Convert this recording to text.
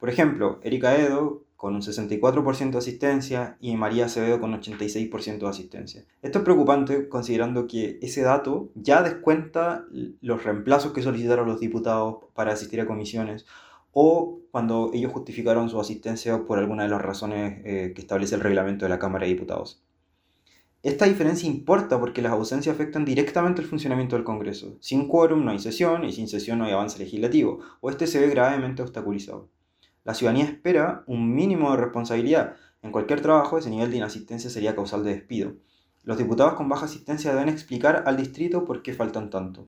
Por ejemplo, Erika Edo con un 64% de asistencia y María Acevedo con 86% de asistencia. Esto es preocupante considerando que ese dato ya descuenta los reemplazos que solicitaron los diputados para asistir a comisiones o cuando ellos justificaron su asistencia por alguna de las razones que establece el reglamento de la Cámara de Diputados. Esta diferencia importa porque las ausencias afectan directamente el funcionamiento del Congreso. Sin quórum no hay sesión y sin sesión no hay avance legislativo, o este se ve gravemente obstaculizado. La ciudadanía espera un mínimo de responsabilidad. En cualquier trabajo ese nivel de inasistencia sería causal de despido. Los diputados con baja asistencia deben explicar al distrito por qué faltan tanto.